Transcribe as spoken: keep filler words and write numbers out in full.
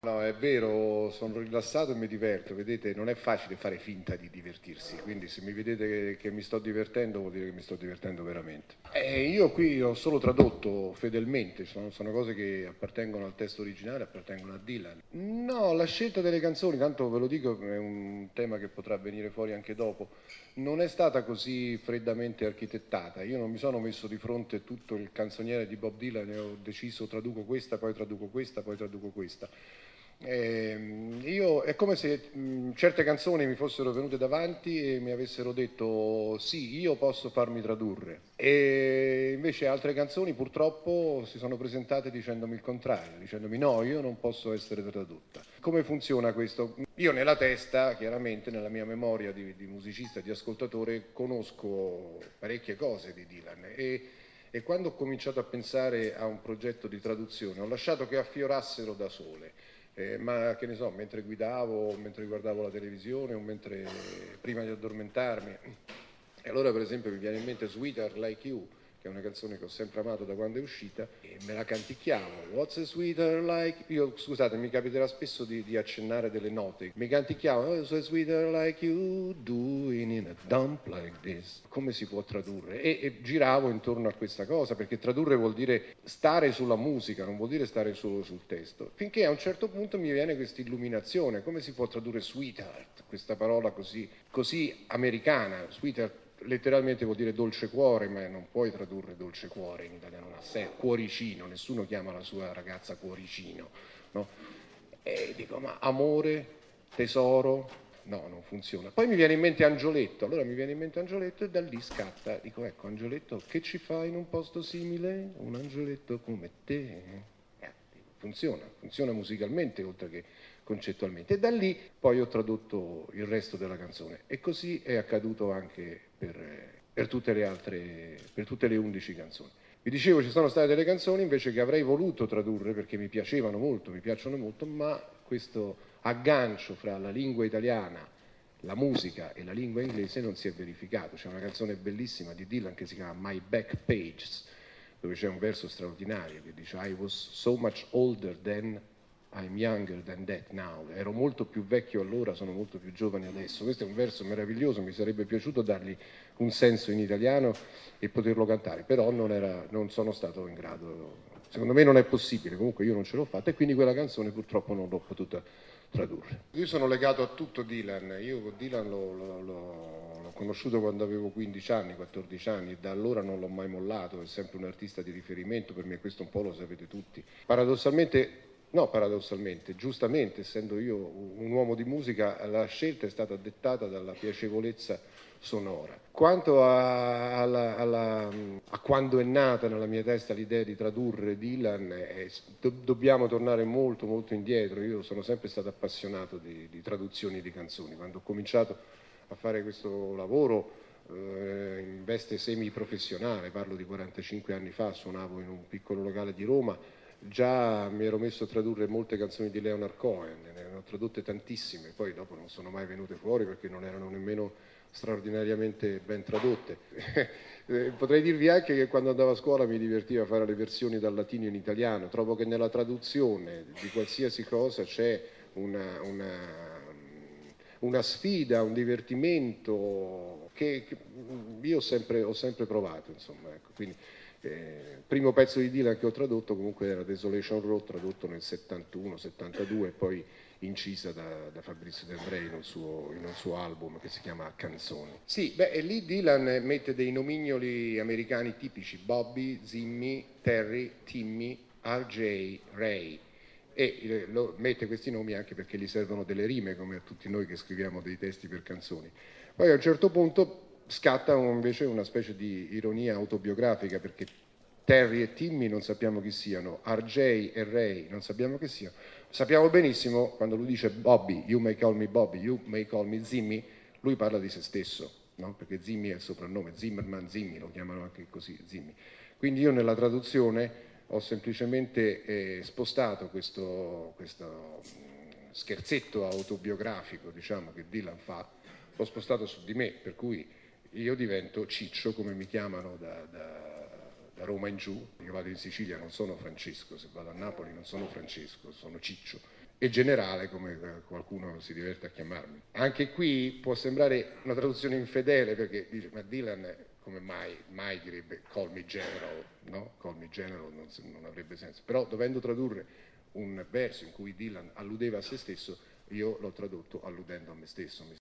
No, è vero, sono rilassato e mi diverto, vedete, non è facile fare finta di divertirsi, quindi se mi vedete che, che mi sto divertendo vuol dire che mi sto divertendo veramente. E io qui ho solo tradotto fedelmente, sono, sono cose che appartengono al testo originale, appartengono a Dylan. No, la scelta delle canzoni, tanto ve lo dico, è un tema che potrà venire fuori anche dopo, non è stata così freddamente architettata. Io non mi sono messo di fronte tutto il canzoniere di Bob Dylan e ho deciso traduco questa, poi traduco questa, poi traduco questa. Eh, io, è come se mh, certe canzoni mi fossero venute davanti e mi avessero detto sì, io posso farmi tradurre, e invece altre canzoni purtroppo si sono presentate dicendomi il contrario, dicendomi no, io non posso essere tradotta. Come funziona questo? Io nella testa, chiaramente nella mia memoria di, di musicista e di ascoltatore, conosco parecchie cose di Dylan e e quando ho cominciato a pensare a un progetto di traduzione ho lasciato che affiorassero da sole. Eh, ma che ne so, mentre guidavo, mentre guardavo la televisione o mentre prima di addormentarmi. E allora per esempio mi viene in mente Sweeter Like You, che è una canzone che ho sempre amato da quando è uscita, e me la canticchiavo. What's a sweeter like... Io, scusate, mi capiterà spesso di, di accennare delle note. Mi canticchiavo, what's a sweeter like you doing in a dump like this. Come si può tradurre? E, e giravo intorno a questa cosa, perché tradurre vuol dire stare sulla musica, non vuol dire stare solo sul testo. Finché a un certo punto mi viene questa illuminazione. Come si può tradurre sweetheart, questa parola così, così americana? Sweetheart letteralmente vuol dire dolce cuore, ma non puoi tradurre dolce cuore in italiano, non ha senso. Cuoricino, nessuno chiama la sua ragazza cuoricino, no? E dico, ma amore, tesoro, no, non funziona. Poi mi viene in mente Angioletto, allora mi viene in mente Angioletto e da lì scatta, dico, ecco, Angioletto, che ci fa in un posto simile? Un angioletto come te? Eh, funziona, funziona musicalmente oltre che concettualmente. E da lì poi ho tradotto il resto della canzone. E così è accaduto anche per, per tutte le altre, per tutte le undici canzoni. Vi dicevo, ci sono state delle canzoni invece che avrei voluto tradurre perché mi piacevano molto, mi piacciono molto, ma questo aggancio fra la lingua italiana, la musica e la lingua inglese non si è verificato. C'è una canzone bellissima di Dylan che si chiama My Back Pages, dove c'è un verso straordinario che dice I was so much older then, I'm younger than that now. Ero molto più vecchio allora, sono molto più giovane adesso. Questo è un verso meraviglioso, mi sarebbe piaciuto dargli un senso in italiano e poterlo cantare, però non, era, non sono stato in grado, secondo me non è possibile, comunque io non ce l'ho fatta e quindi quella canzone purtroppo non l'ho potuta tradurre. Io sono legato a tutto Dylan, io Dylan l'ho, l'ho, l'ho conosciuto quando avevo quindici anni, quattordici anni, da allora non l'ho mai mollato, è sempre un artista di riferimento per me, questo un po' lo sapete tutti. Paradossalmente, no paradossalmente, giustamente, essendo io un uomo di musica, la scelta è stata dettata dalla piacevolezza sonora. Quanto a, alla, alla, a quando è nata nella mia testa l'idea di tradurre Dylan, eh, do, dobbiamo tornare molto molto indietro. Io sono sempre stato appassionato di, di traduzioni di canzoni. Quando ho cominciato a fare questo lavoro eh, in veste semi-professionale, parlo di quarantacinque anni fa, suonavo in un piccolo locale di Roma, già mi ero messo a tradurre molte canzoni di Leonard Cohen, ne ho tradotte tantissime, poi dopo non sono mai venute fuori perché non erano nemmeno straordinariamente ben tradotte. Potrei dirvi anche che quando andavo a scuola mi divertiva a fare le versioni dal latino in italiano. Trovo che nella traduzione di qualsiasi cosa c'è una, una, una sfida, un divertimento che, che io ho sempre, ho sempre provato, insomma, ecco. Quindi, eh, il primo pezzo di Dylan che ho tradotto comunque era Desolation Road, tradotto nel settantuno settantadue, e poi incisa da, da Fabrizio De André in un, suo, in un suo album che si chiama Canzoni. Sì, beh, e lì Dylan mette dei nomignoli americani tipici, Bobby, Zimmy, Terry, Timmy, R J, Ray, e lo, mette questi nomi anche perché gli servono delle rime, come a tutti noi che scriviamo dei testi per canzoni. Poi a un certo punto scatta invece una specie di ironia autobiografica, perché Terry e Timmy non sappiamo chi siano, R J e Ray non sappiamo chi siano. Sappiamo benissimo, quando lui dice Bobby, you may call me Bobby, you may call me Zimmy, lui parla di se stesso, no? Perché Zimmy è il soprannome, Zimmerman, Zimmy, lo chiamano anche così, Zimmy. Quindi io nella traduzione ho semplicemente eh, spostato questo, questo mh, scherzetto autobiografico, diciamo, che Dylan fa, l'ho spostato su di me, per cui io divento Ciccio, come mi chiamano da, da, da Roma in giù. Io vado in Sicilia, non sono Francesco, se vado a Napoli non sono Francesco, sono Ciccio. e generale, come qualcuno si diverte a chiamarmi. Anche qui può sembrare una traduzione infedele, perché dice, ma Dylan come mai, mai direbbe call me general, no? Call me general non, non avrebbe senso, però dovendo tradurre un verso in cui Dylan alludeva a se stesso, io l'ho tradotto alludendo a me stesso.